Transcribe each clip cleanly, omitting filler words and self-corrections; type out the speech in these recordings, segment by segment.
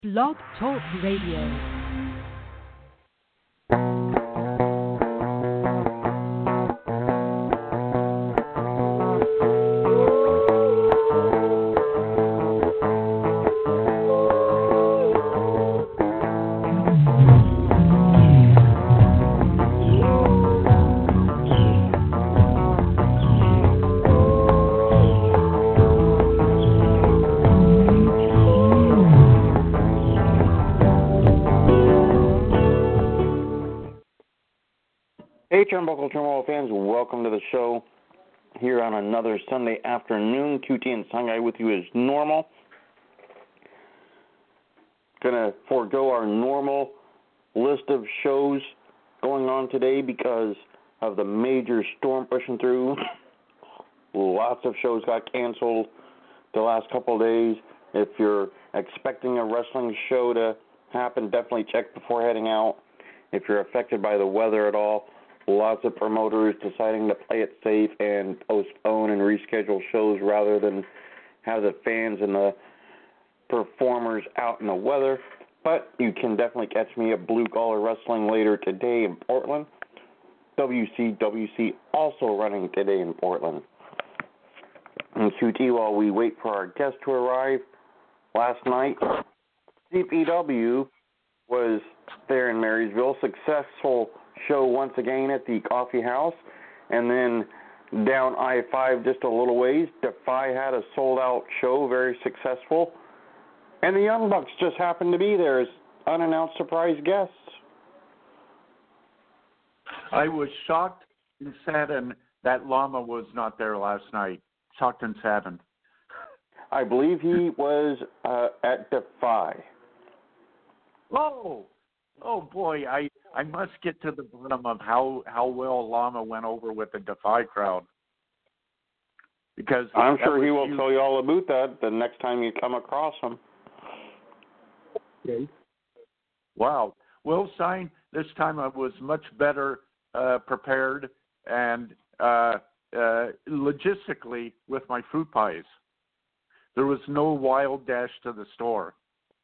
Blog Talk Radio. Hey, Turnbuckle Turmoil fans, welcome to the show here on another Sunday afternoon. QT and Sunday with you as normal. Gonna forego our normal list of shows going on today because of the major storm pushing through. Lots of shows got canceled the last couple of days. If you're expecting a wrestling show to happen, definitely check before heading out. If you're affected by the weather at all, lots of promoters deciding to play it safe and postpone and reschedule shows rather than have the fans and the performers out in the weather. But you can definitely catch me at Blue Collar Wrestling later today in Portland. WCWC also running today in Portland. And QT, while we wait for our guest to arrive, last night CPW was there in Marysville. Successful show once again at the Coffee House, and then down I-5 just a little ways, Defy had a sold-out show, very successful, and the Young Bucks just happened to be there as unannounced surprise guests. I was shocked and saddened that Llama was not there last night. Shocked and saddened. I believe he was at Defy. Oh boy, I must get to the bottom of how well Llama went over with the Defy crowd. Because I'm sure he will tell you all about that the next time you come across him. Okay. Wow. Will Stein, this time I was much better prepared and logistically with my fruit pies. There was no wild dash to the store.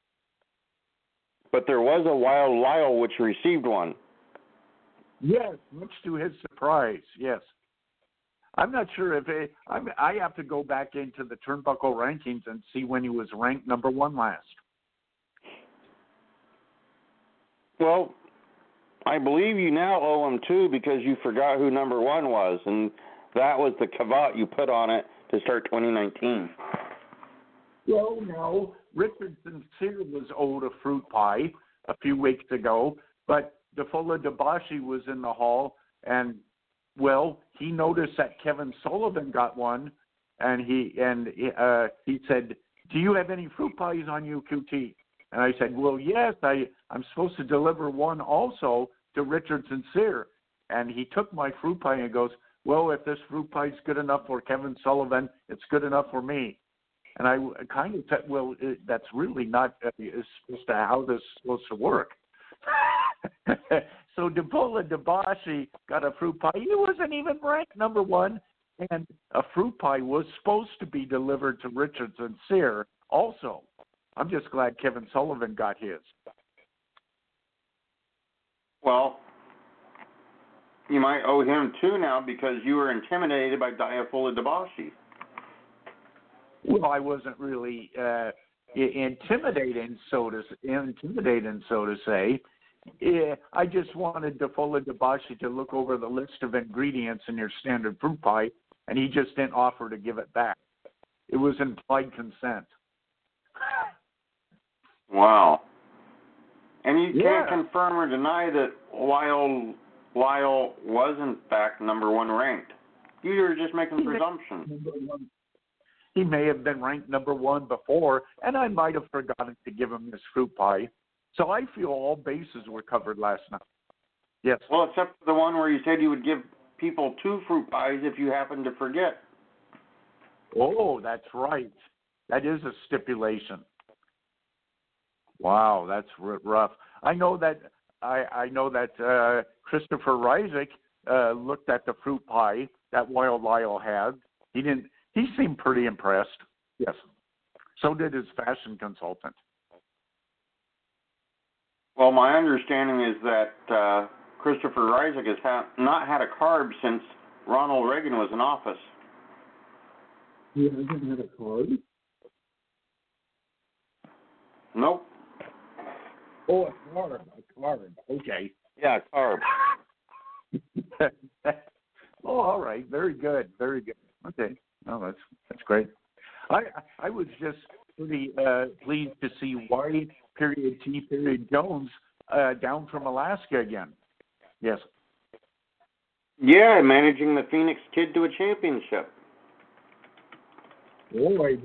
But there was a Wild Lyle which received one. Yes, much to his surprise, yes. I'm not sure if I have to go back into the Turnbuckle rankings and see when he was ranked number one last. Well, I believe you now owe him two because you forgot who number one was, and that was the caveat you put on it to start 2019. Well, no. Richard Sincere was owed a fruit pie a few weeks ago, but DeFola Debashi was in the hall, and, well, he noticed that Kevin Sullivan got one, and he said, "Do you have any fruit pies on you, QT?" And I said, "Well, yes, I'm supposed to deliver one also to Richard Sincere." And he took my fruit pie and goes, "Well, if this fruit pie is good enough for Kevin Sullivan, it's good enough for me." And I kind of said, well, that's really not supposed to how this is supposed to work. So DeFola Debashi got a fruit pie. He wasn't even ranked number one, and a fruit pie was supposed to be delivered to Richard Sincere also. I'm just glad Kevin Sullivan got his. Well, you might owe him two now because you were intimidated by DeFola Debashi. Well, I wasn't really intimidating, so to say. I just wanted DeFola Debashi to look over the list of ingredients in your standard fruit pie, and he just didn't offer to give it back. It was implied consent. Wow. And you can't confirm or deny that Lyle was, in fact, number one ranked. You were just making presumptions. He may have been ranked number one before, and I might have forgotten to give him this fruit pie. So I feel all bases were covered last night. Yes. Well, except for the one where you said you would give people two fruit pies if you happened to forget. Oh, that's right. That is a stipulation. Wow, that's rough. I know that Christopher Rysick looked at the fruit pie that Wild Lyle had. He seemed pretty impressed. Yes. So did his fashion consultant. Well, my understanding is that Christopher Isaac has not had a carb since Ronald Reagan was in office. He hasn't had a card? Nope. Oh, a card. Okay. Yeah, carb. Oh, all right. Very good. Very good. Okay. No, that's great. I was just pretty pleased to see Y period T period Jones down from Alaska again. Yes. Yeah, managing the Phoenix Kid to a championship. Boy,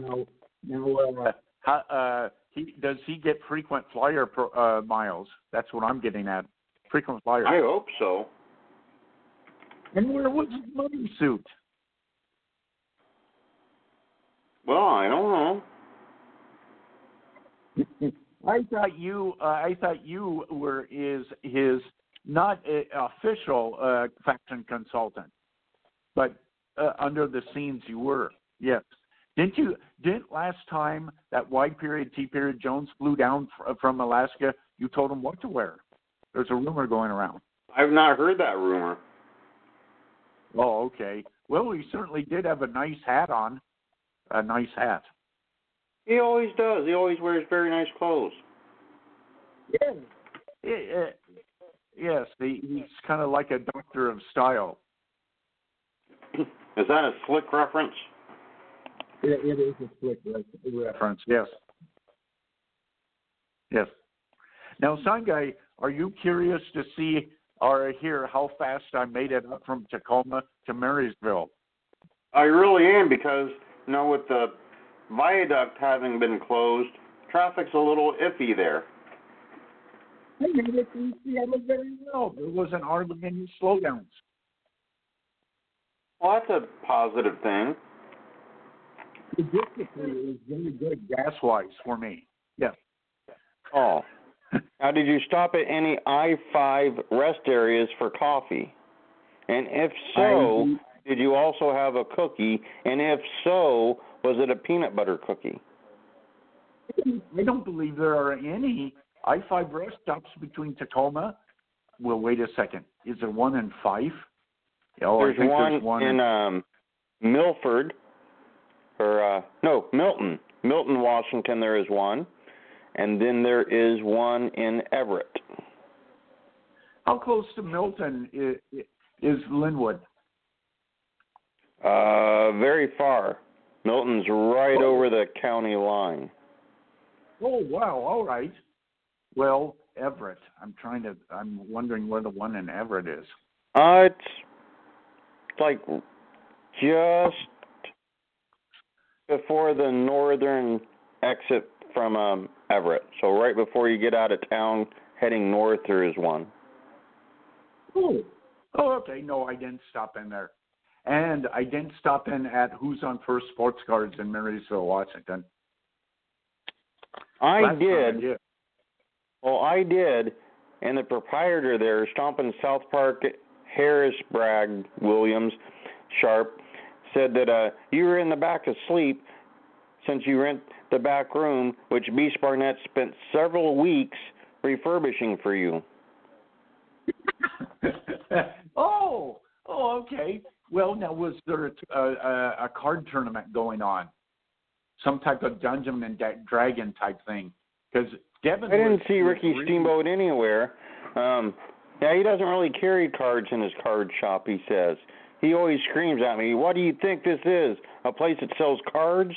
now, does he get frequent flyer miles? That's what I'm getting at. Frequent flyer. I hope so. And where was his money suit? Well, I don't know. I thought you were his not official fashion consultant, but under the scenes you were. Yes. Didn't last time that Y period T period Jones flew down from Alaska, you told him what to wear? There's a rumor going around. I've not heard that rumor. Oh, okay. Well, he certainly did have a nice hat on. A nice hat. He always does. He always wears very nice clothes. Yeah. Yes, he's kind of like a doctor of style. Is that a slick reference? It is a slick reference, yes. Yes. Now, Sangai, are you curious to see or hear how fast I made it up from Tacoma to Marysville? I really am because, with the viaduct having been closed, traffic's a little iffy there. I made it through Seattle very well. There wasn't hardly any slowdowns. Well, that's a positive thing. Logistically, it was very good gas-wise for me. Yes. Oh. Now, did you stop at any I-5 rest areas for coffee? And if so, did you also have a cookie? And if so, was it a peanut butter cookie? I don't believe there are any I-5 rest stops between Tacoma. Well, wait a second. Is there one in Fife? Oh, there's one in Milford. Milton. Milton, Washington, there is one. And then there is one in Everett. How close to Milton is Linwood? Very far. Milton's right over the county line. Oh, wow. All right. Well, Everett. I'm wondering where the one in Everett is. It's like just before the northern exit from Everett. So right before you get out of town, heading north, there is one. Oh, okay. No, I didn't stop in there. And I didn't stop in at Who's on First Sports Cards in Marysville, Washington. I did. Well, I did. And the proprietor there, Stompin' South Park, Harris Bragg Williams, Sharp, said that you were in the back asleep since you rent the back room, which Beast Barnett spent several weeks refurbishing for you. Oh, okay. Well, now, was there a card tournament going on? Some type of Dungeon and Dragon type thing? Because Devin, I didn't see Ricky Steamboat anywhere. He doesn't really carry cards in his card shop, he says. He always screams at me, "What do you think this is? A place that sells cards?"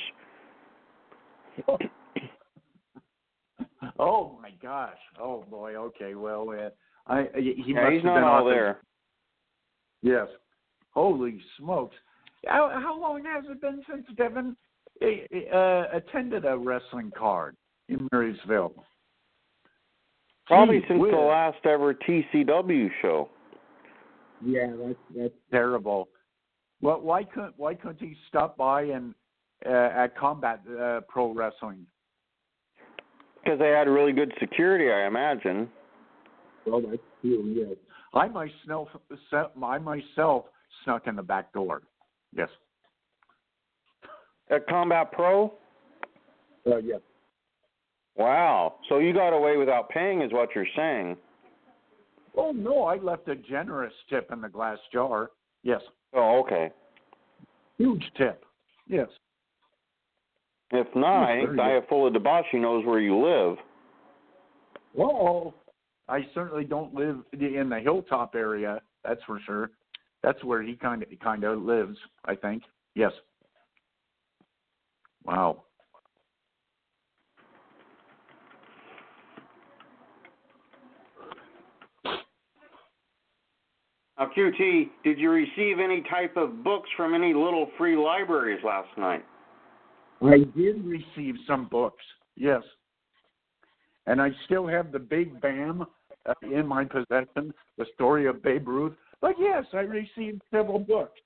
Oh, my gosh. Oh, boy. Okay, well, he's not all there. Yes. Holy smokes. How long has it been since Devin attended a wrestling card in Marysville? Probably since the last ever TCW show. Yeah, that's terrible. Well, why couldn't he stop by and at Combat Pro Wrestling? Because they had really good security, I imagine. Well, that's true. Yes. I myself snuck in the back door. Yes. At Combat Pro? Yes. Wow. So you got away without paying is what you're saying. Oh, no, I left a generous tip in the glass jar. Yes. Oh, okay. Huge tip. Yes. If not, I think Diet Full of Debauchee knows where you live. Well, I certainly don't live in the Hilltop area, that's for sure. That's where he kind of lives, I think. Yes. Wow. Now, QT, did you receive any type of books from any little free libraries last night? I did receive some books, yes. And I still have the Big Bam in my possession, the story of Babe Ruth. But yes, I received several books.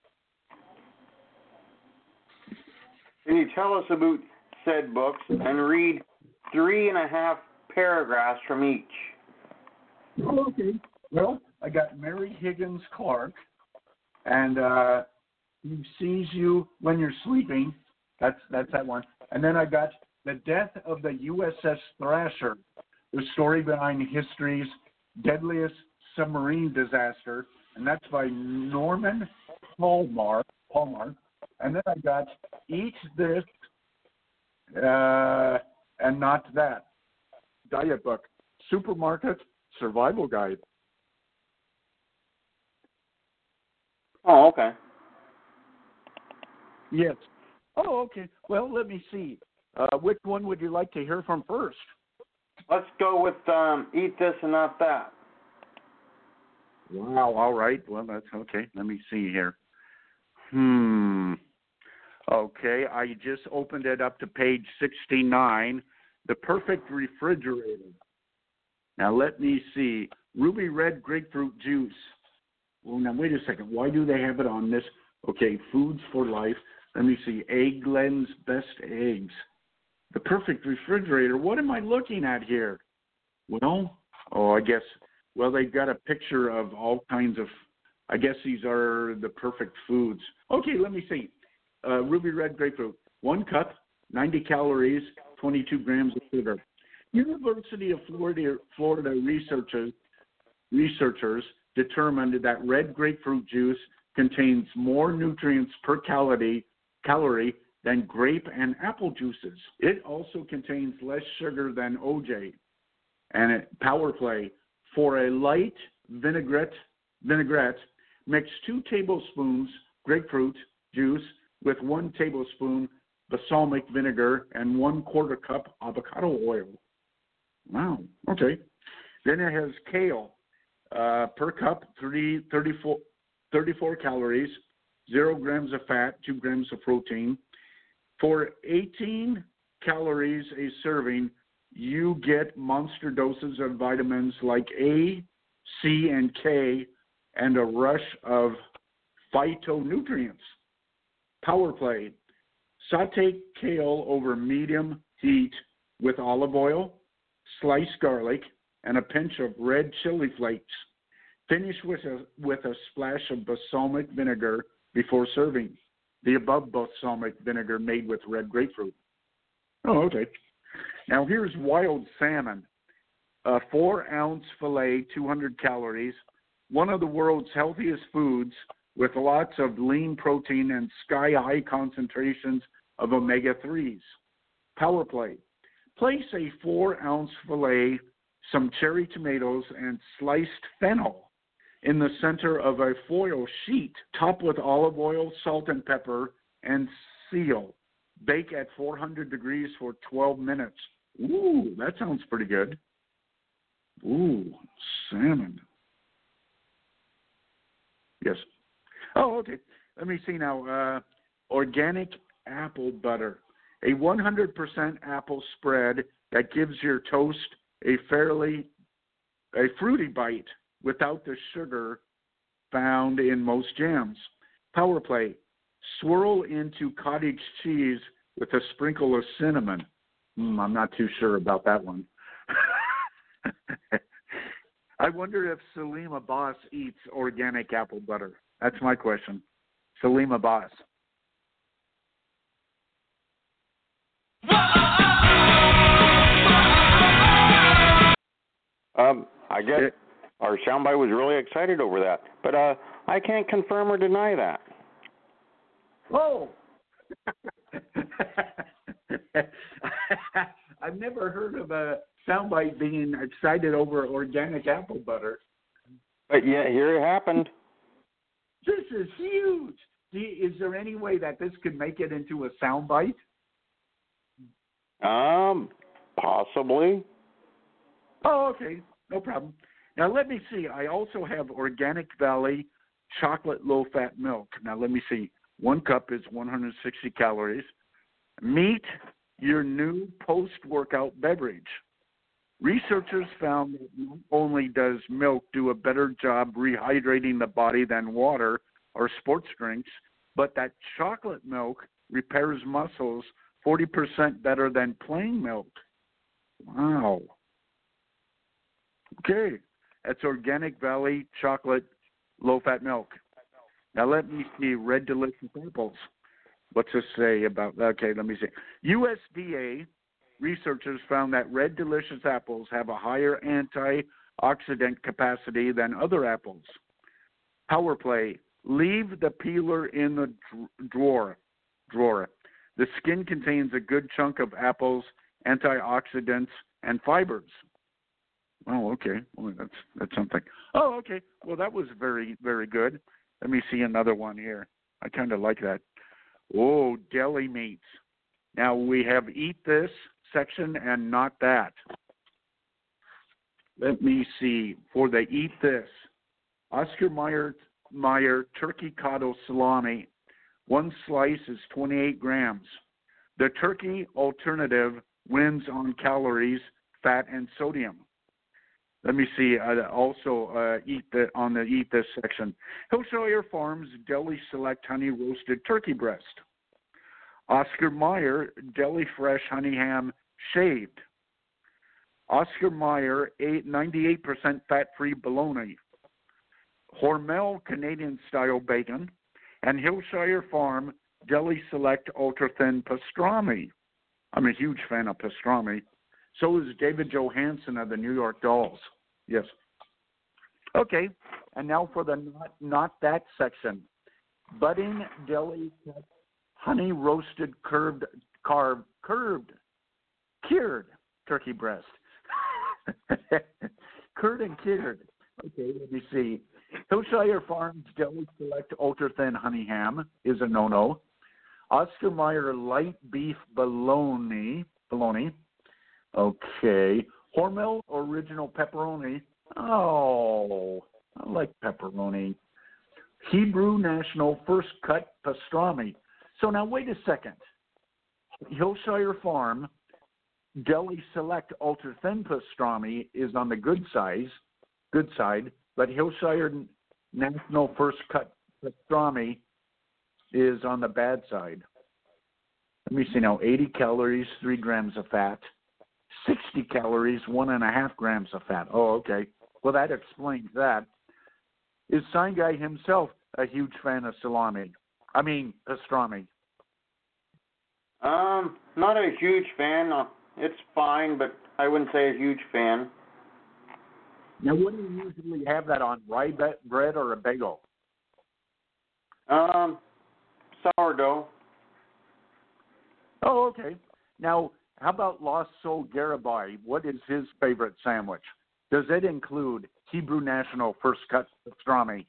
Can you tell us about said books and read 3.5 paragraphs from each? Oh, okay. Well, I got Mary Higgins Clark, and He Sees You When You're Sleeping. That's that one. And then I got The Death of the USS Thrasher, the story behind history's deadliest submarine disaster, and that's by Norman Palmer. And then I got Eat This and Not That, diet book, supermarket survival guide. Oh, okay. Yes. Oh, okay. Well, let me see. Which one would you like to hear from first? Let's go with Eat This and Not That. Wow, all right. Well, that's okay. Let me see here. Okay, I just opened it up to page 69, The Perfect Refrigerator. Now, let me see. Ruby Red Grapefruit Juice. Well, now, wait a second. Why do they have it on this? Okay, Foods for Life. Let me see. Eggland's Best Eggs. The Perfect Refrigerator. What am I looking at here? Well, I guess, they've got a picture of all kinds of, I guess these are the perfect foods. Okay, let me see. Ruby Red Grapefruit. 1 cup, 90 calories, 22 grams of sugar. University of Florida researchers determined that red grapefruit juice contains more nutrients per calorie than grape and apple juices. It also contains less sugar than OJ. And Power Play. For a light vinaigrette, mix 2 tablespoons grapefruit juice with 1 tablespoon balsamic vinegar and 1/4 cup avocado oil. Wow, okay. Then it has kale. Per cup, 34 calories, 0 grams of fat, 2 grams of protein. For 18 calories a serving, you get monster doses of vitamins like A, C, and K, and a rush of phytonutrients. Power Play. Saute kale over medium heat with olive oil, sliced garlic, and a pinch of red chili flakes. Finish with a splash of balsamic vinegar before serving. The above balsamic vinegar made with red grapefruit. Oh, okay. Now here's wild salmon. A 4-ounce fillet, 200 calories. One of the world's healthiest foods with lots of lean protein and sky-high concentrations of omega-3s. Power Play. Place a 4-ounce fillet, some cherry tomatoes, and sliced fennel in the center of a foil sheet. Top with olive oil, salt and pepper, and seal. Bake at 400 degrees for 12 minutes. Ooh, that sounds pretty good. Ooh, salmon. Yes. Oh, okay. Let me see now. Organic apple butter. A 100% apple spread that gives your toast a fruity bite without the sugar found in most jams. Power Play. Swirl into cottage cheese with a sprinkle of cinnamon. I'm not too sure about that one. I wonder if Salim Abbas eats organic apple butter. That's my question. Salim Abbas. I guess our soundbite was really excited over that, but I can't confirm or deny that. Oh! I've never heard of a soundbite being excited over organic apple butter. But yeah, here it happened. This is huge. Is there any way that this could make it into a soundbite? Possibly. Oh, okay. No problem. Now, let me see. I also have Organic Valley chocolate low-fat milk. Now, let me see. 1 cup is 160 calories. Meet your new post-workout beverage. Researchers found that not only does milk do a better job rehydrating the body than water or sports drinks, but that chocolate milk repairs muscles 40% better than plain milk. Wow. Okay. That's Organic Valley chocolate low-fat milk. Now let me see. Red Delicious apples. What's this say about? Okay, let me see. USDA researchers found that Red Delicious apples have a higher antioxidant capacity than other apples. Power play. Leave the peeler in the drawer. The skin contains a good chunk of apples, antioxidants, and fibers. Oh, okay. Well, that's something. Oh, okay. Well, that was very, very good. Let me see another one here. I kind of like that. Oh, deli meats. Now we have eat this section and not that. Let me see. For the eat this, Oscar Mayer turkey cotto salami. 1 slice is 28 grams. The turkey alternative wins on calories, fat, and sodium. Let me see. Also, on the eat this section, Hillshire Farms Deli Select Honey Roasted Turkey Breast. Oscar Mayer Deli Fresh Honey Ham Shaved. Oscar Mayer 98% fat-free bologna. Hormel Canadian Style Bacon, and Hillshire Farm Deli Select Ultra Thin Pastrami. I'm a huge fan of pastrami. So is David Johansen of the New York Dolls. Yes. Okay, and now for the not that section. Budding Deli Cut Honey Roasted Cured turkey breast. Cured and cured. Okay, let me see. Hillshire Farms Deli Select Ultra Thin Honey Ham is a no-no. Oscar Mayer Light Beef Bologna. Okay. Hormel Original Pepperoni. Oh, I like pepperoni. Hebrew National First Cut Pastrami. So now wait a second. Hillshire Farm Deli Select Ultra Thin Pastrami is on the good side, but Hillshire National First Cut Pastrami is on the bad side. Let me see now. 80 calories, 3 grams of fat. 60 calories, 1.5 grams of fat. Oh, okay. Well, that explains that. Is Sign Guy himself a huge fan of pastrami? Not a huge fan. It's fine, but I wouldn't say a huge fan. Now, what do you usually have that on? Rye bread or a bagel? Sourdough. Oh, okay. Now, how about Lost Soul Garibai? What is his favorite sandwich? Does it include Hebrew National First Cut Pastrami?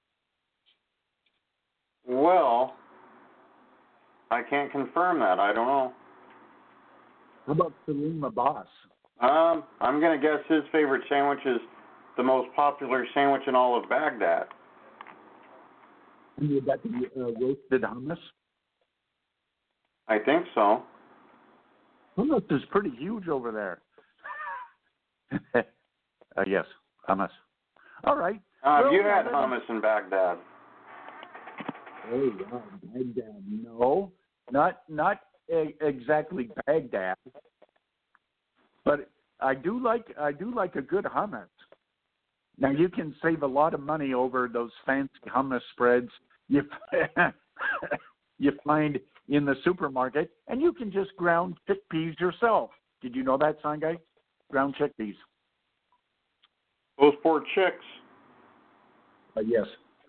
Well, I can't confirm that. I don't know. How about Salim Abbas? I'm going to guess his favorite sandwich is the most popular sandwich in all of Baghdad. And you got the roasted hummus? I think so. Hummus is pretty huge over there. Yes, hummus. All right. You had hummus in Baghdad. Oh, wow, Baghdad. No, not exactly Baghdad, but I do like a good hummus. Now you can save a lot of money over those fancy hummus spreads you find in the supermarket, and you can just ground chickpeas yourself. Did you know that, Sign Guy? Ground chickpeas. Those poor chicks. Yes.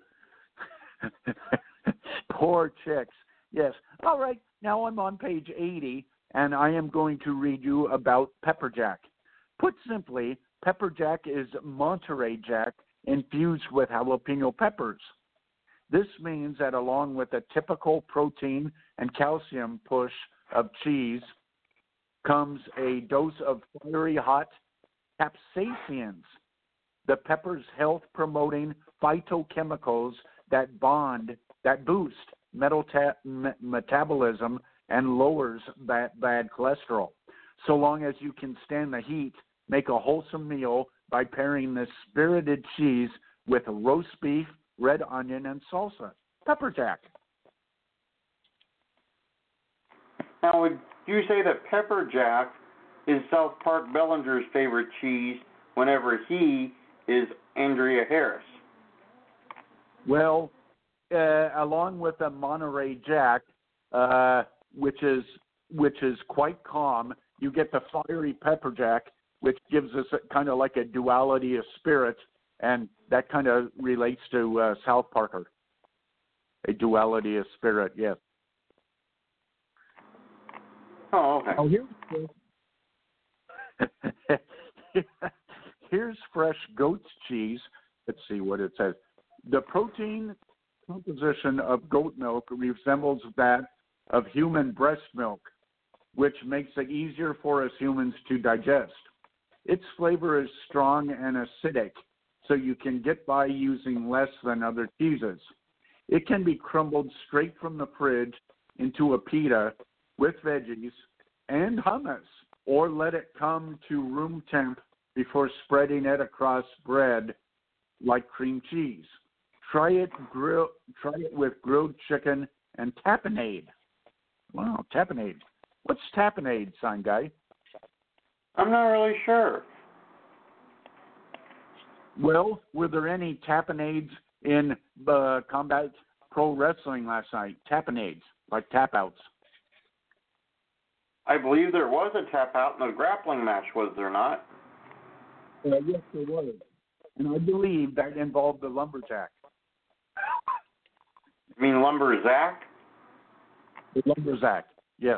Poor chicks. Yes. All right. Now I'm on page 80, and I am going to read you about pepperjack. Put simply, pepperjack is Monterey Jack infused with jalapeno peppers. This means that along with a typical protein and calcium push of cheese comes a dose of fiery hot capsaicins, the pepper's health-promoting phytochemicals that boost metabolism and lowers bad cholesterol. So long as you can stand the heat, make a wholesome meal by pairing this spirited cheese with roast beef, red onion, and salsa. Pepperjack. Now, would you say that Pepperjack is South Park Bellinger's favorite cheese whenever he is Andrea Harris? Well, along with the Monterey Jack, which is quite calm, you get the fiery Pepperjack, which gives us kind of like a duality of spirit, and that kind of relates to South Parker. A duality of spirit, yes. Oh, okay. Oh, here's fresh goat's cheese. Let's see what it says. The protein composition of goat milk resembles that of human breast milk, which makes it easier for us humans to digest. Its flavor is strong and acidic, so you can get by using less than other cheeses. It can be crumbled straight from the fridge into a pita with veggies and hummus, or let it come to room temp before spreading it across bread like cream cheese. Try it with grilled chicken and tapenade. Wow, tapenade. What's tapenade, sign guy? I'm not really sure. Well, were there any tapenades in Combat Pro Wrestling last night? Tapenades, like tap-outs. I believe there was a tap out in the grappling match, was there not? Yes, there was. And I believe that involved the lumberjack. You mean Lumberzack? The lumberjack, yes.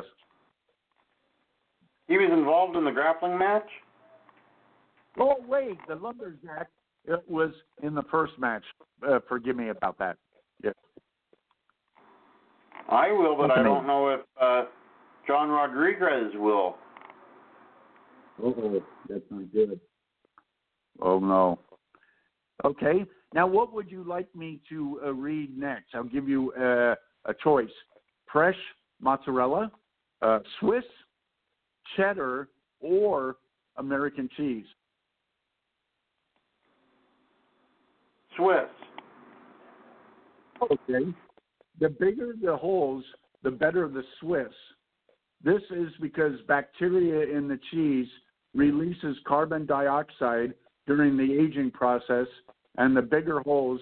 He was involved in the grappling match? Oh, wait, the lumberjack was in the first match. Forgive me about that. Yes. I will, but I don't know if John Rodriguez will. Oh, that's not good. Oh, no. Okay. Now, what would you like me to read next? I'll give you a choice. Fresh mozzarella, Swiss, cheddar, or American cheese. Swiss. Okay. The bigger the holes, the better the Swiss. This is because bacteria in the cheese releases carbon dioxide during the aging process, and the bigger holes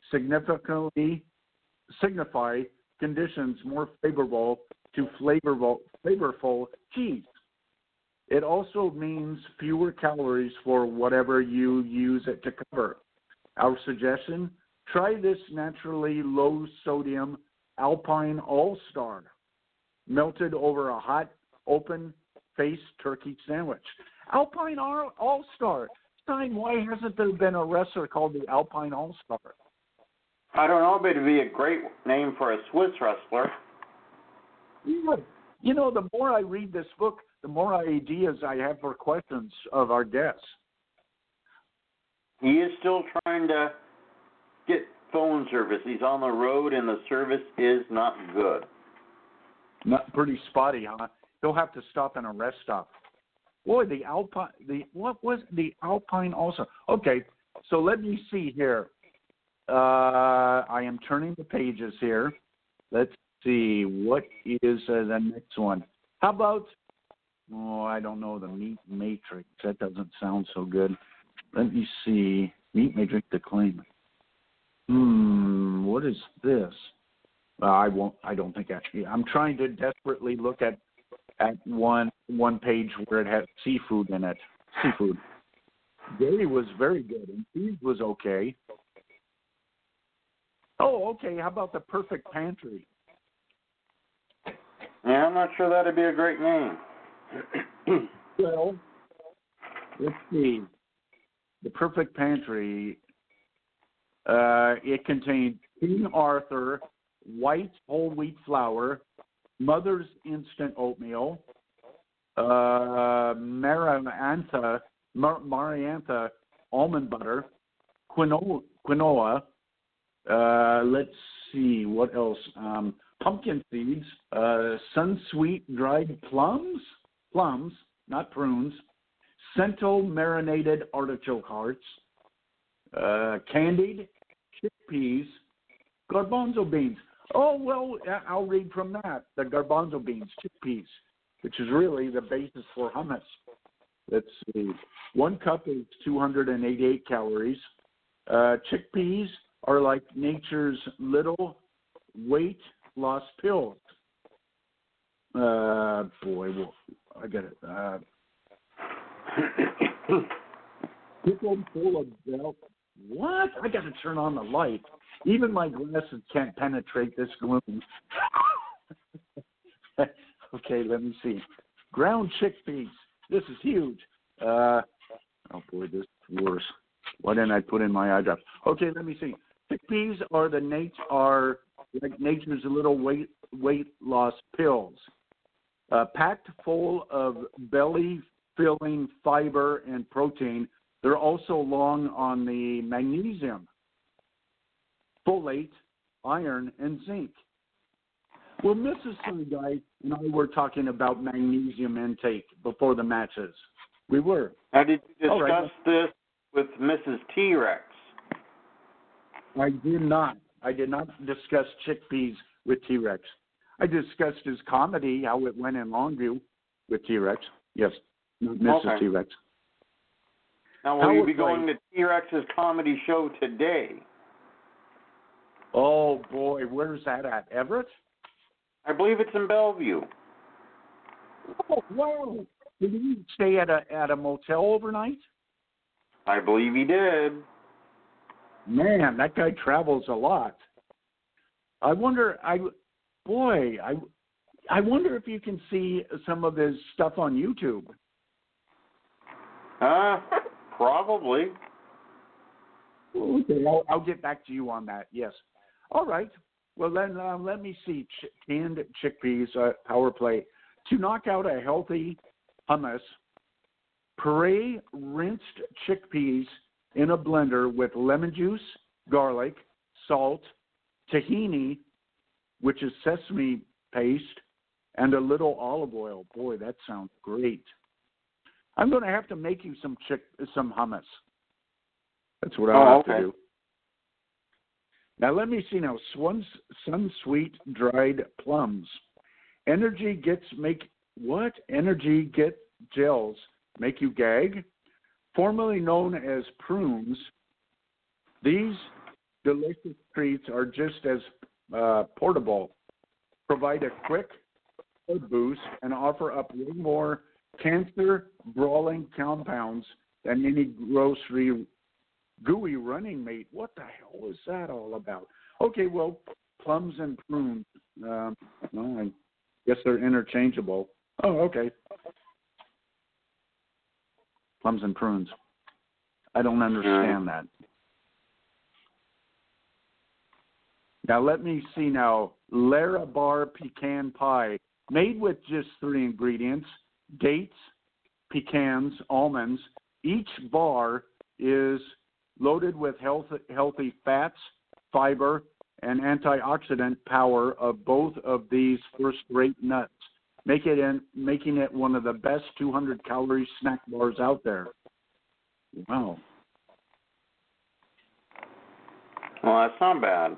signify conditions more favorable to flavorful cheese. It also means fewer calories for whatever you use it to cover. Our suggestion, try this naturally low-sodium Alpine All-Star, melted over a hot, open-faced turkey sandwich. Alpine All-Star. Stein, why hasn't there been a wrestler called the Alpine All-Star? I don't know, but it'd be a great name for a Swiss wrestler. Yeah. You know, the more I read this book, the more ideas I have for questions of our guests. He is still trying to get phone service. He's on the road, and the service is not good. Not pretty spotty, huh? He'll have to stop in a rest stop. Boy, what was the Alpine also? Okay, so let me see here. I am turning the pages here. Let's see, what is the next one? How about, I don't know, the Meat Matrix. That doesn't sound so good. Let me see. Meat Matrix Declaim. What is this? I don't think I'm trying to desperately look at one page where it has seafood in it. Seafood. Gary was very good, and Steve was okay. Oh, okay. How about the Perfect Pantry? Yeah, I'm not sure that'd be a great name. Well, let's see. The Perfect Pantry. It contained King Arthur, white whole wheat flour, Mother's instant oatmeal, Mariantha almond butter, quinoa. Let's see what else. Pumpkin seeds, Sunsweet dried plums, not prunes, Cento marinated artichoke hearts, candied chickpeas, garbanzo beans. Oh, well, I'll read from that. The garbanzo beans, chickpeas, which is really the basis for hummus. Let's see. 1 cup is 288 calories. Chickpeas are like nature's little weight loss pills. Boy, well, I get it. Pickled full of bell. What? I got to turn on the light. Even my glasses can't penetrate this gloom. Okay, let me see. Ground chickpeas. This is huge. Oh boy, this is worse. Why didn't I put in my eye drops? Okay, let me see. Chickpeas are like nature's little weight loss pills, packed full of belly-filling fiber and protein. They're also long on the magnesium, folate, iron, and zinc. Well, Mrs. Sunguy and I were talking about magnesium intake before the matches. We were. Now, did you discuss this with Mrs. T-Rex? I did not. I did not discuss chickpeas with T-Rex. I discussed his comedy, how it went in Longview with T-Rex. Yes, not Mrs. Okay. T-Rex. Now, will you be going to T-Rex's comedy show today? Oh, boy, where's that at? Everett? I believe it's in Bellevue. Oh, wow. Did he stay at a motel overnight? I believe he did. Man, that guy travels a lot. I wonder if you can see some of his stuff on YouTube. Probably. Okay, I'll get back to you on that. Yes. All right. Well, then let me see. Canned chickpeas, power play. To knock out a healthy hummus, puree rinsed chickpeas in a blender with lemon juice, garlic, salt, tahini, which is sesame paste, and a little olive oil. Boy, that sounds great. I'm going to have to make you some hummus. That's what I'll have to do. Now, let me see now. Sunsweet dried plums. Energy gels make you gag? Formerly known as prunes, these delicious treats are just as portable, provide a quick boost, and offer up way more cancer-brawling compounds than any grocery gooey running mate. What the hell is that all about? Okay, well, plums and prunes. Well, I guess they're interchangeable. Oh, okay. Plums and prunes. I don't understand that. Now, let me see now. Larabar pecan pie, made with just 3 ingredients, dates, pecans, almonds. Each bar is loaded with healthy fats, fiber, and antioxidant power of both of these first-rate nuts, making it one of the best 200-calorie snack bars out there. Wow. Well, that's not bad.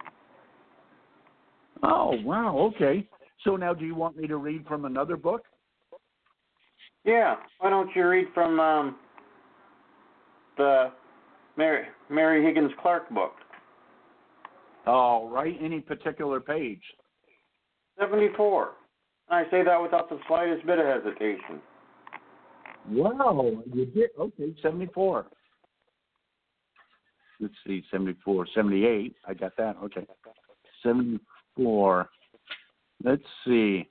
Oh, wow, okay. So now do you want me to read from another book? Yeah. Why don't you read from the Mary Higgins Clark book? All right. Any particular page? 74. I say that without the slightest bit of hesitation. Wow, you did. Okay, 74. let's see, 74, 78. I got that. Okay. 74. Let's see.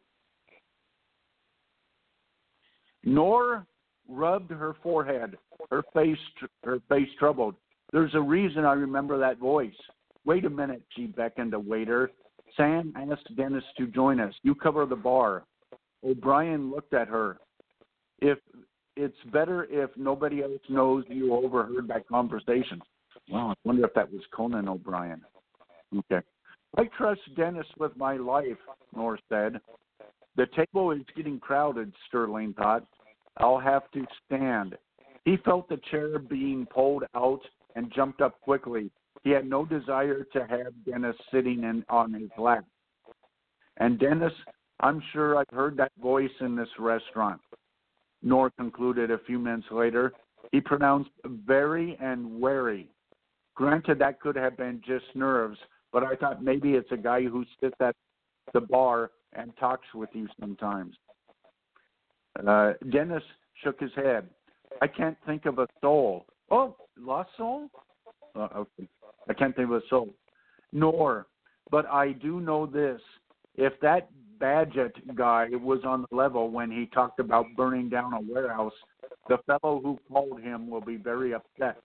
Nor rubbed her forehead, her face troubled. There's a reason I remember that voice. Wait a minute, she beckoned a waiter. Sam asked Dennis to join us. You cover the bar. O'Brien looked at her. If it's better if nobody else knows you overheard that conversation. Well, I wonder if that was Conan O'Brien. Okay. I trust Dennis with my life, Nor said. The table is getting crowded, Sterling thought. I'll have to stand. He felt the chair being pulled out and jumped up quickly. He had no desire to have Dennis sitting on his lap. And Dennis, I'm sure I've heard that voice in this restaurant. Nor concluded a few minutes later. He pronounced very and wary. Granted, that could have been just nerves, but I thought maybe it's a guy who sits at the bar and talks with you sometimes. Dennis shook his head. I can't think of a soul. Oh, lost soul? Okay. I can't think of a soul. Nor, but I do know this. If that Badgett guy was on the level when he talked about burning down a warehouse, the fellow who called him will be very upset.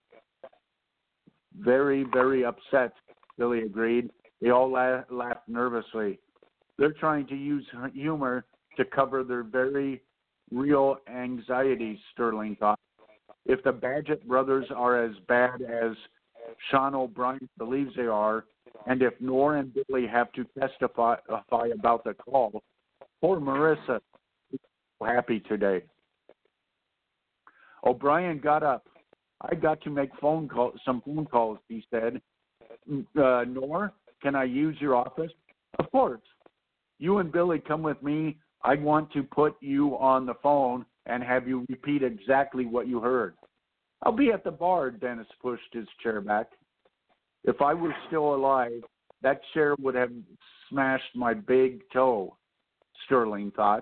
Very, very upset, Billy agreed. They all laughed nervously. They're trying to use humor to cover their very real anxieties, Sterling thought. If the Badgett brothers are as bad as Sean O'Brien believes they are, and if Nor and Billy have to testify about the call, poor Marissa is so happy today. O'Brien got up. I got to make some phone calls, he said. Nor, can I use your office? Of course. You and Billy come with me. I want to put you on the phone and have you repeat exactly what you heard. I'll be at the bar, Dennis pushed his chair back. If I were still alive, that chair would have smashed my big toe, Sterling thought.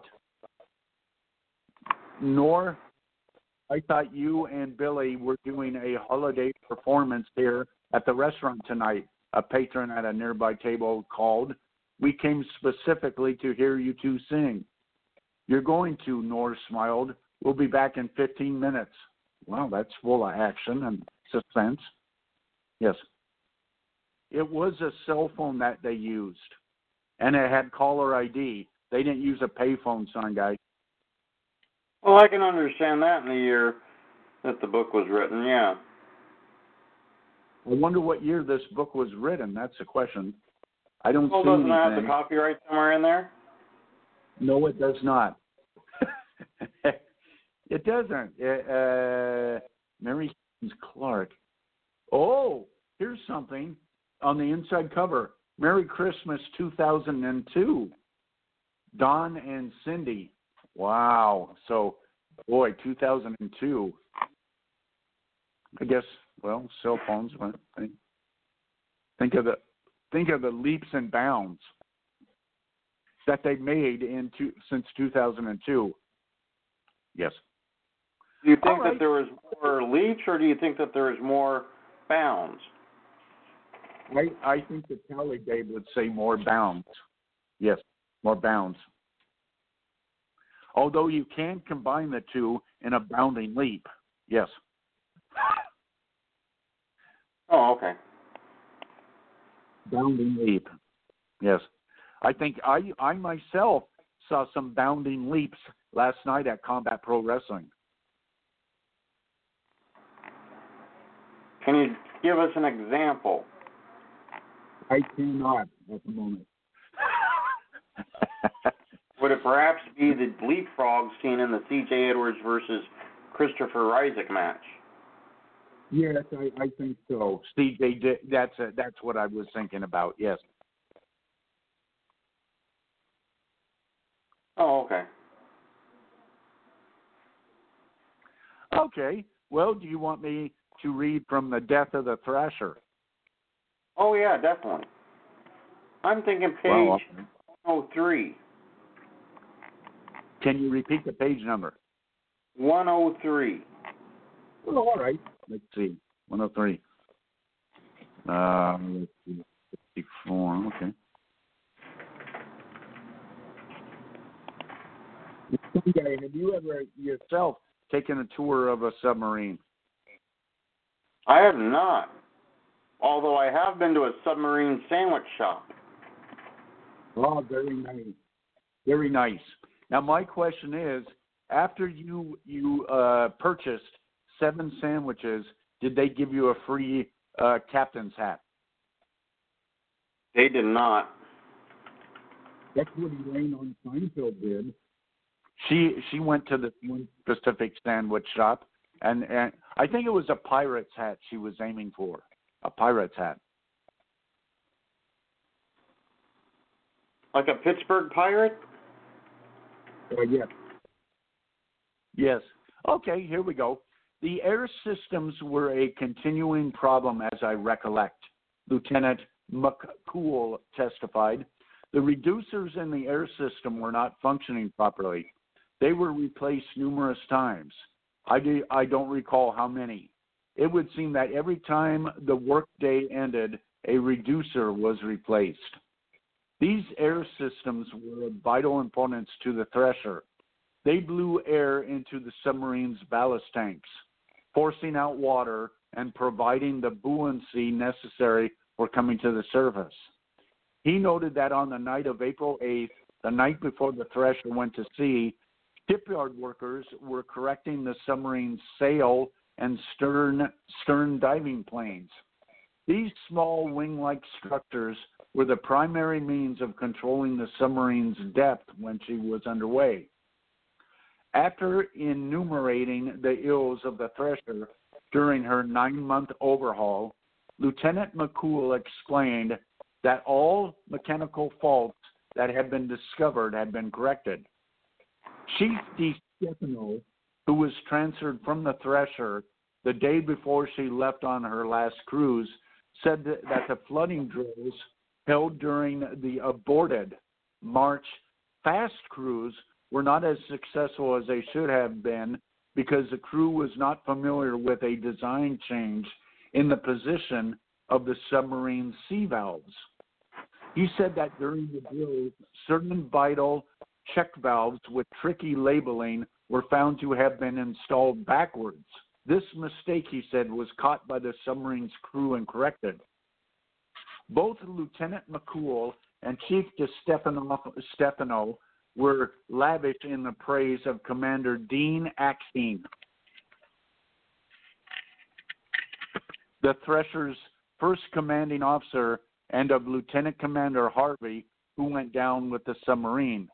Nor, I thought you and Billy were doing a holiday performance here at the restaurant tonight, a patron at a nearby table called. We came specifically to hear you two sing. You're going to, Nor smiled. We'll be back in 15 minutes. Wow, that's full of action and suspense. Yes. It was a cell phone that they used, and it had caller ID. They didn't use a payphone, son, guy. Well, I can understand that in the year that the book was written, yeah. I wonder what year this book was written. That's the question. I don't see anything. Well, doesn't that have the copyright somewhere in there? No, it does not. It doesn't. Mary Clark. Oh, here's something on the inside cover. Merry Christmas 2002. Don and Cindy. Wow. So, boy, 2002. I guess, well, cell phones. Think of the leaps and bounds that they've made since 2002. Yes. Do you think that there was more leaps, or do you think that there was more bounds? I think that Tally Dave would say more bounds. Yes, more bounds. Although you can combine the two in a bounding leap. Yes. Oh, okay. Bounding leap. Yes. I think I myself saw some bounding leaps last night at Combat Pro Wrestling. Can you give us an example? I cannot at the moment. Would it perhaps be the leapfrog seen in the C.J. Edwards versus Christopher Isaac match? Yes, I think so. C.J. That's what I was thinking about. Yes. Oh, okay. Okay. Well, do you want me to read from The Death of the Thrasher? Oh, yeah, definitely. I'm thinking page 103. Can you repeat the page number? 103. Well, all right. Let's see. 103. Let's see, 64. Okay. Okay, have you ever yourself taken a tour of a submarine? I have not. Although I have been to a submarine sandwich shop. Oh, very nice. Very nice. Now, my question is, after you purchased 7 sandwiches, did they give you a free captain's hat? They did not. That's what Elaine on Seinfeld did. She went to the Pacific sandwich shop, and I think it was a pirate's hat she was aiming for. A pirate's hat. Like a Pittsburgh Pirate? Yes. Yes. Okay, here we go. The air systems were a continuing problem, as I recollect. Lieutenant McCool testified. The reducers in the air system were not functioning properly. They were replaced numerous times. I don't recall how many. It would seem that every time the workday ended, a reducer was replaced. These air systems were vital components to the Thresher. They blew air into the submarine's ballast tanks, forcing out water and providing the buoyancy necessary for coming to the surface. He noted that on the night of April 8th, the night before the Thresher went to sea, shipyard workers were correcting the submarine's sail and stern diving planes. These small wing-like structures were the primary means of controlling the submarine's depth when she was underway. After enumerating the ills of the Thresher during her 9-month overhaul, Lieutenant McCool explained that all mechanical faults that had been discovered had been corrected. Chief DiStefano, who was transferred from the Thresher the day before she left on her last cruise, said that the flooding drills held during the aborted March fast cruise were not as successful as they should have been because the crew was not familiar with a design change in the position of the submarine's sea valves. He said that during the drills, certain vital check valves with tricky labeling were found to have been installed backwards. This mistake, he said, was caught by the submarine's crew and corrected. Both Lieutenant McCool and Chief DiStefano were lavish in the praise of Commander Dean Axtine, the Thresher's first commanding officer, and of Lieutenant Commander Harvey, who went down with the submarine.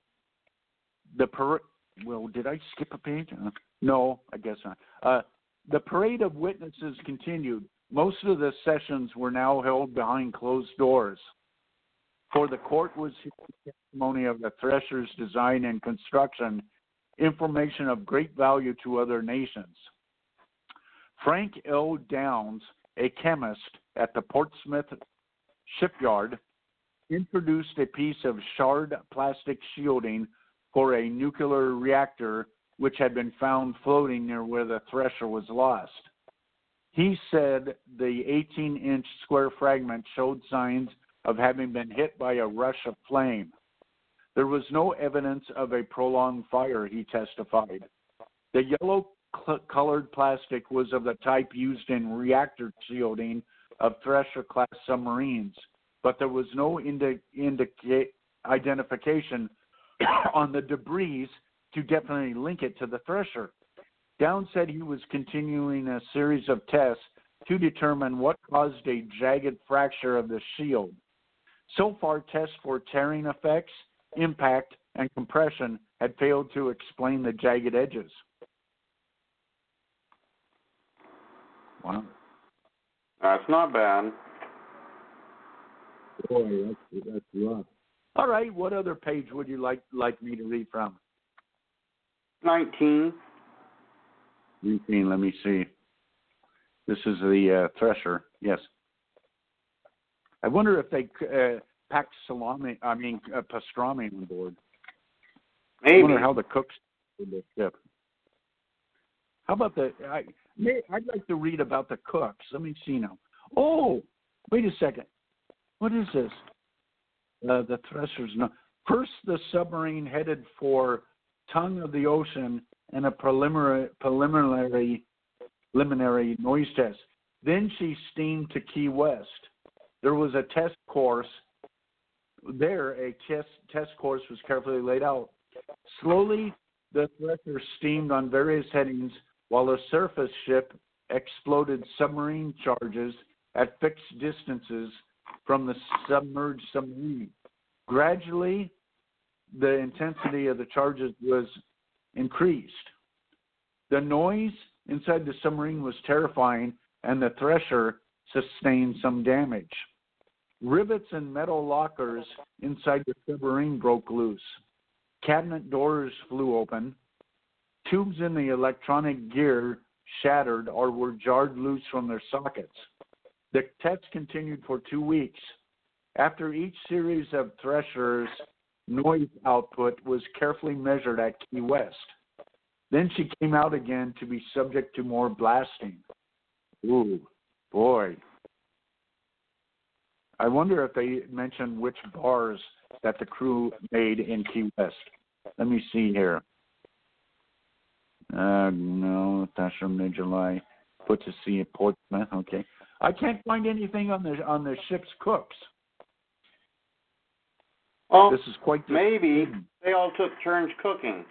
Did I skip a page? No, I guess not. The parade of witnesses continued. Most of the sessions were now held behind closed doors, for the court was hearing testimony of the Thresher's design and construction, information of great value to other nations. Frank L. Downs, a chemist at the Portsmouth shipyard, introduced a piece of shard plastic shielding for a nuclear reactor which had been found floating near where the Thresher was lost. He said the 18-inch square fragment showed signs of having been hit by a rush of flame. There was no evidence of a prolonged fire, he testified. The yellow-colored plastic was of the type used in reactor shielding of Thresher-class submarines, but there was no identification on the debris to definitely link it to the Thresher. Downs said he was continuing a series of tests to determine what caused a jagged fracture of the shield. So far, tests for tearing effects, impact, and compression had failed to explain the jagged edges. Wow. That's not bad. Boy, that's rough. All right, what other page would you like me to read from? 19. 19, let me see. This is the Thresher, yes. I wonder if they packed pastrami on board. Maybe. I wonder how the cooks did the ship. How about I'd like to read about the cooks. Let me see now. Oh, Wait a second. What is this? The Thresher's no. First, the submarine headed for tongue of the ocean and a preliminary noise test. Then she steamed to Key West. There was a test course. A test course was carefully laid out. Slowly, the Thresher steamed on various headings while a surface ship exploded submarine charges at fixed distances from the submerged submarine. Gradually, the intensity of the charges was increased. The noise inside the submarine was terrifying, and the Thresher sustained some damage. Rivets and metal lockers inside the submarine broke loose. Cabinet doors flew open. Tubes in the electronic gear shattered or were jarred loose from their sockets. The test continued for 2 weeks. After each series of Thresher's noise output was carefully measured at Key West. Then she came out again to be subject to more blasting. Ooh, boy. I wonder if they mentioned which bars that the crew made in Key West. Let me see here. No, Thresher mid-July. Put to sea at Portsmouth. Okay. I can't find anything on the ship's cooks. Oh, this is quite maybe they all took turns cooking.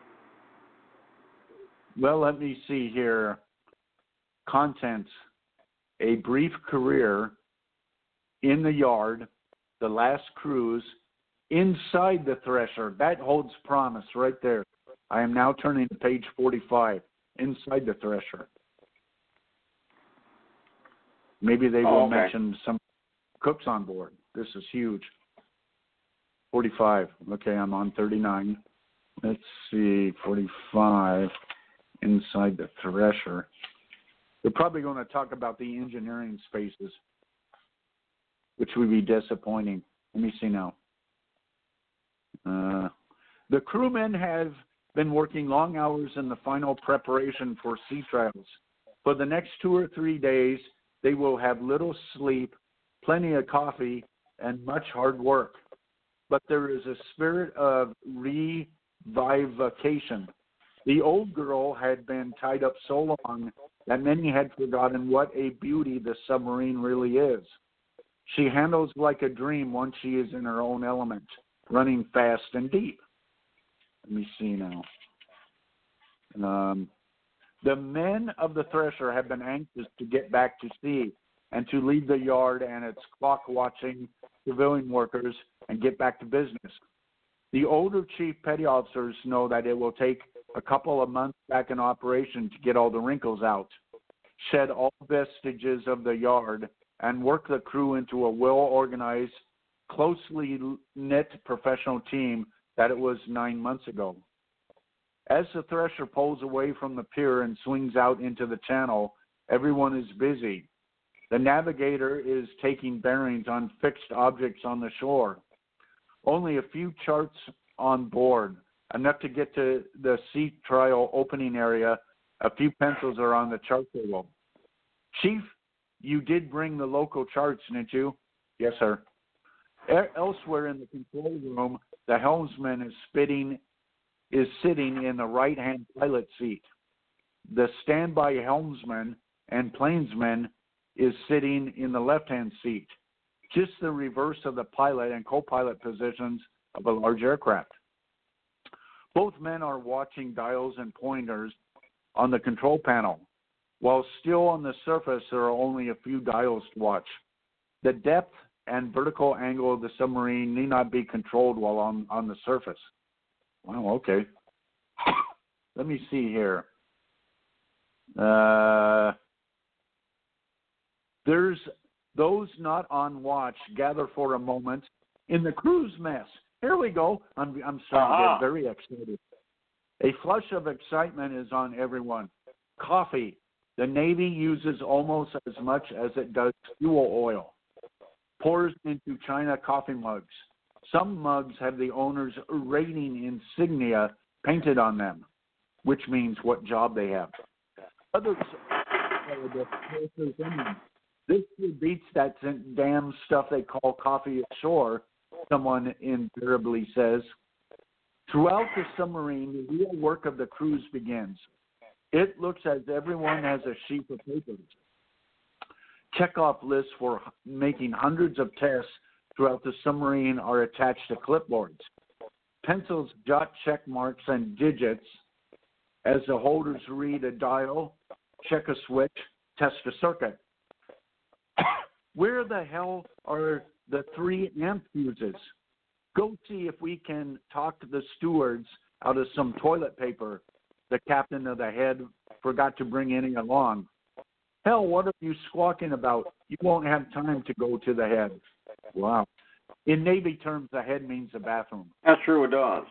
Well, let me see here. Contents. A brief career in the yard, the last cruise, inside the Thresher. That holds promise right there. I am now turning to page 45, inside the Thresher. Maybe they will mention some cooks on board. This is huge. 45. Okay, I'm on 39. Let's see, 45, inside the Thresher. They're probably going to talk about the engineering spaces, which would be disappointing. Let me see now. The crewmen have been working long hours in the final preparation for sea trials. For the next 2 or 3 days, they will have little sleep, plenty of coffee, and much hard work. But there is a spirit of revivification. The old girl had been tied up so long that many had forgotten what a beauty the submarine really is. She handles like a dream once she is in her own element, running fast and deep. Let me see now. The men of the Thresher have been anxious to get back to sea and to leave the yard and its clock-watching civilian workers and get back to business. The older chief petty officers know that it will take a couple of months back in operation to get all the wrinkles out, shed all vestiges of the yard, and work the crew into a well-organized, closely knit professional team that it was 9 months ago. As the Thresher pulls away from the pier and swings out into the channel, everyone is busy. The navigator is taking bearings on fixed objects on the shore. Only a few charts on board, enough to get to the sea trial opening area. A few pencils are on the chart table. Chief, you did bring the local charts, didn't you? Yes, sir. Elsewhere in the control room, the helmsman is sitting in the right-hand pilot seat. The standby helmsman and plainsman is sitting in the left-hand seat, just the reverse of the pilot and co-pilot positions of a large aircraft. Both men are watching dials and pointers on the control panel. While still on the surface, there are only a few dials to watch. The depth and vertical angle of the submarine need not be controlled while on the surface. Wow, okay. Let me see here. There's those not on watch gather for a moment in the crew's mess. Here we go. I'm starting to get very excited. A flush of excitement is on everyone. Coffee. The Navy uses almost as much as it does fuel oil. Pours into China coffee mugs. Some mugs have the owner's rating insignia painted on them, which means what job they have. Others are the This beats that damn stuff they call coffee ashore, someone invariably says. Throughout the submarine, the real work of the cruise begins. It looks as everyone has a sheet of paper. Checkoff lists for making hundreds of tests throughout the submarine are attached to clipboards. Pencils jot check marks and digits as the holders read a dial, check a switch, test a circuit. Where the hell are the 3 amp fuses? Go see if we can talk to the stewards out of some toilet paper. The captain of the head forgot to bring any along. Hell, what are you squawking about? You won't have time to go to the head. Wow. In Navy terms, the head means the bathroom. That's true, it does.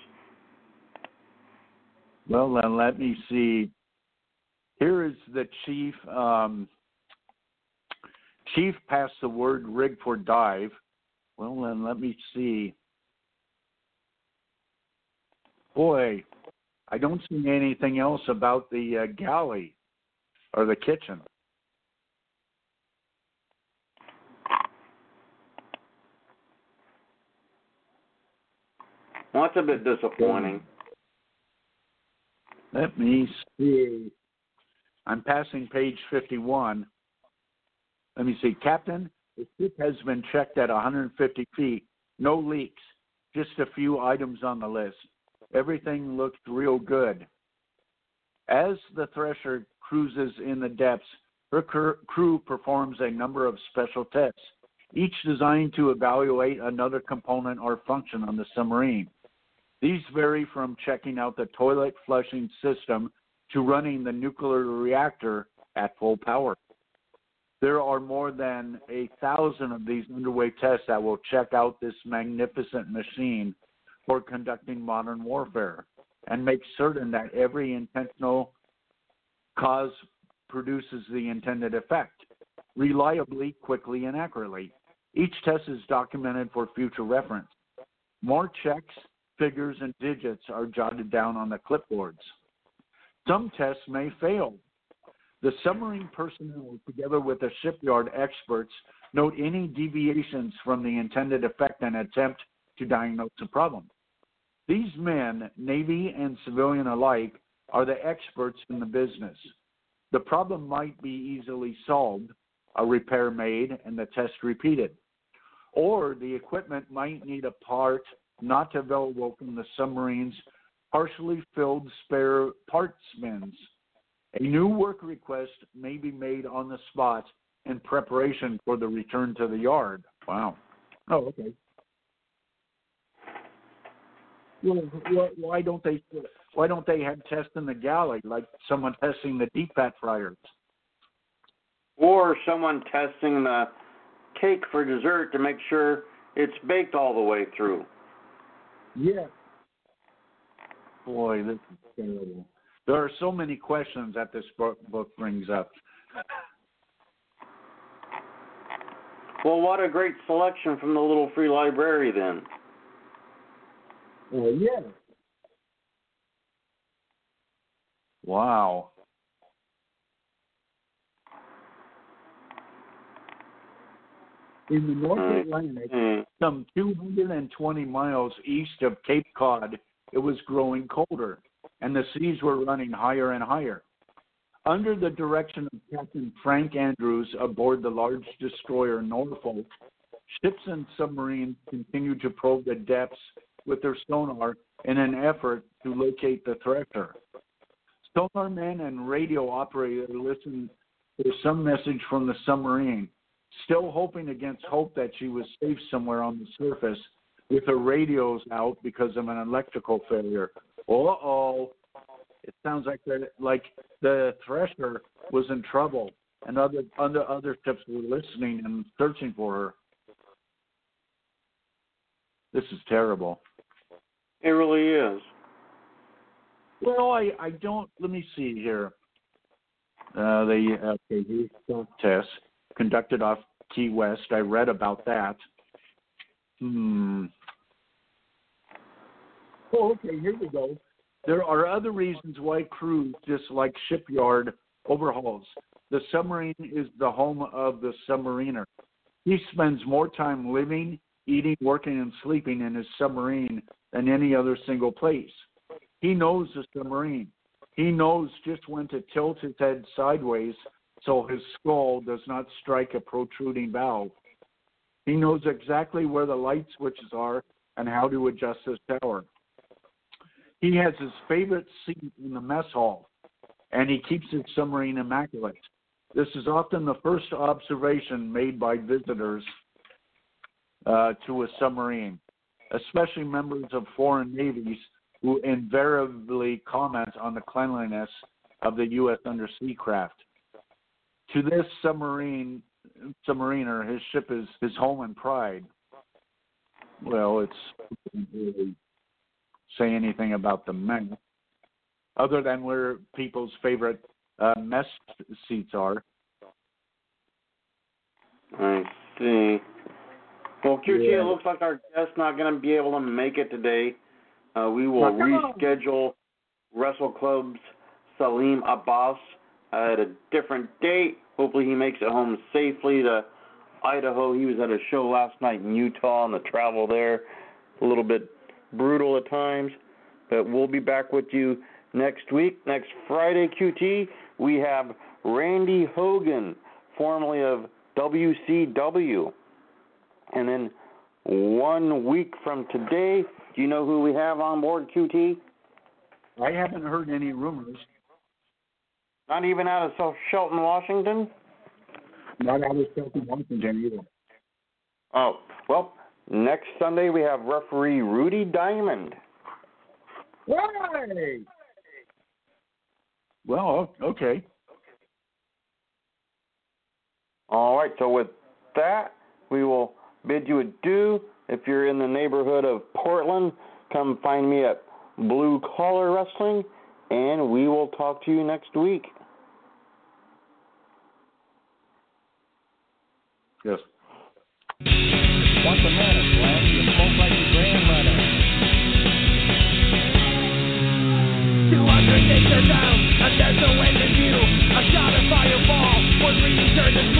Well, then let me see. Here is the chief. Chief passed the word rig for dive. Well, then let me see. Boy, I don't see anything else about the galley or the kitchen. Well, that's a bit disappointing. Let me see. I'm passing page 51. Let me see. Captain, the ship has been checked at 150 feet. No leaks. Just a few items on the list. Everything looked real good. As the Thresher cruises in the depths, her crew performs a number of special tests, each designed to evaluate another component or function on the submarine. These vary from checking out the toilet flushing system to running the nuclear reactor at full power. There are more than 1,000 of these underway tests that will check out this magnificent machine for conducting modern warfare and make certain that every intentional cause produces the intended effect, reliably, quickly, and accurately. Each test is documented for future reference. More checks, figures, and digits are jotted down on the clipboards. Some tests may fail. The submarine personnel, together with the shipyard experts, note any deviations from the intended effect and attempt to diagnose the problem. These men, Navy and civilian alike, are the experts in the business. The problem might be easily solved, a repair made, and the test repeated. Or the equipment might need a part not available from the submarine's partially filled spare parts bins. A new work request may be made on the spot in preparation for the return to the yard. Wow. Oh, okay. Well, why don't they have tests in the galley, like someone testing the deep fat fryers? Or someone testing the cake for dessert to make sure it's baked all the way through. Yeah. Boy, this is terrible. There are so many questions that this book brings up. Well, what a great selection from the little free library then. Oh, yeah. Wow. In the North Atlantic, some 220 miles east of Cape Cod, it was growing colder, and the seas were running higher and higher. Under the direction of Captain Frank Andrews aboard the large destroyer Norfolk, ships and submarines continued to probe the depths with their sonar in an effort to locate the Thresher. Sonarmen and radio operator listened for some message from the submarine, still hoping against hope that she was safe somewhere on the surface with her radios out because of an electrical failure. Uh-oh. It sounds like the Thresher was in trouble, and other ships were listening and searching for her. This is terrible. It really is. Well, I don't. Let me see here. Here's stock tests conducted off Key West. I read about that. Oh, okay. Here we go. There are other reasons why crews dislike shipyard overhauls. The submarine is the home of the submariner. He spends more time living, eating, working, and sleeping in his submarine than any other single place. He knows the submarine. He knows just when to tilt his head sideways so his skull does not strike a protruding valve. He knows exactly where the light switches are and how to adjust his tower. He has his favorite seat in the mess hall, and he keeps his submarine immaculate. This is often the first observation made by visitors to a submarine, especially members of foreign navies who invariably comment on the cleanliness of the U.S. undersea craft. To this submariner, his ship is his home and pride. Well, it doesn't really say anything about the men, other than where people's favorite mess seats are. I see. Well, QT, it looks like our guest's not going to be able to make it today. We will reschedule Wrestle Club's Salim Abbas at a different date. Hopefully he makes it home safely to Idaho. He was at a show last night in Utah, and the travel there, a little bit brutal at times. But we'll be back with you next week. Next Friday, QT, we have Randy Hogan, formerly of WCW. And then 1 week from today, do you know who we have on board, QT? I haven't heard any rumors. Not even out of South Shelton, Washington? Not out of Shelton, Washington either. Oh, well, next Sunday we have referee Rudy Diamond. Right. Well, okay. All right, so with that, we will bid you adieu. If you're in the neighborhood of Portland, come find me at Blue Collar Wrestling, and we will talk to you next week. Yes. Once a man is glad you spoke like your grandmother. 200 days are down, and there's no end in view. A shot of fireball would return the